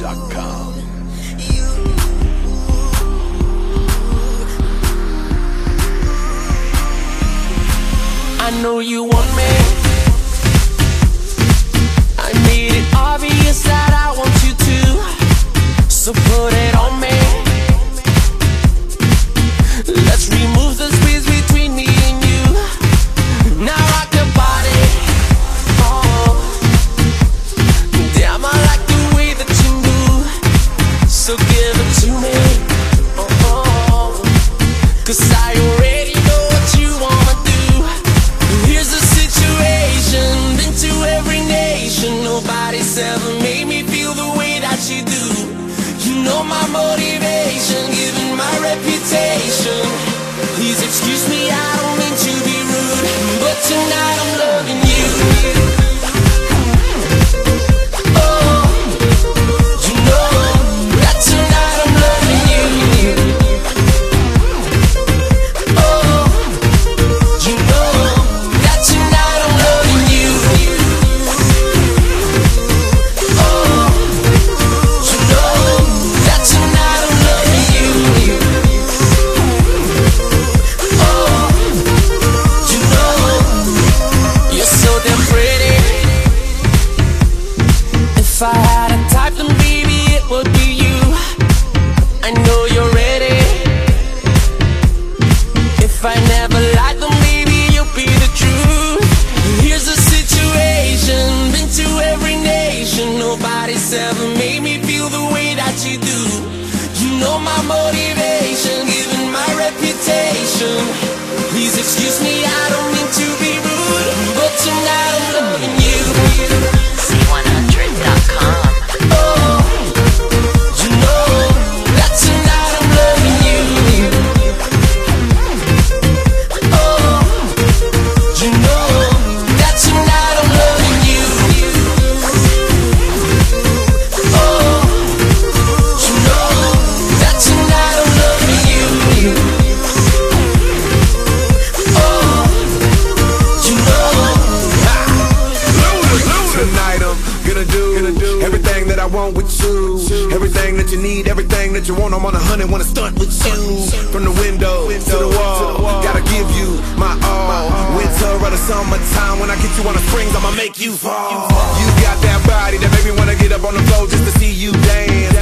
SweetOneAndTrip.com. I know you want me. I made it obvious that I want you to, so put it on me. Let's remove the space between me and you. Now rock your body. Oh, damn, I like the way that you move, so give it to me. Oh, 'cause I already know what you wanna do. Here's the situation, been to every nation. Nobody's ever made me feel the way that you do. You know my motivation, given my reputation. Please excuse me, I don't mean to be rude, but tonight I'm loving you. Oh, you know that tonight I'm loving you. Oh, you know that tonight I'm loving you. Oh, you know that tonight I'm loving you. Oh, you know you're so damn pretty. If I had a type, then baby it would be you. I know you're ready. If I never lied, then maybe you'll be the truth. Here's the situation, been to every nation. Nobody's ever made me feel the way that you do. You know my motivation, given my reputation. Please excuse me, I don't mean to be rude, but tonight I'm loving you. SweetOneAndTrip.com. Oh, you know that tonight I'm loving you. Oh, you know that tonight I'm loving you. Oh, you know that tonight I'm loving you. Oh, you know. Tonight I'm gonna do everything that I want with you. Everything that you need, everything that you want. I'm on 100, wanna stunt with you. From the window to the wall, gotta give you my all. Winter or the summertime, when I get you on the springs, I'ma make you fall. You got that body that make me wanna get up on the floor just to see you dance.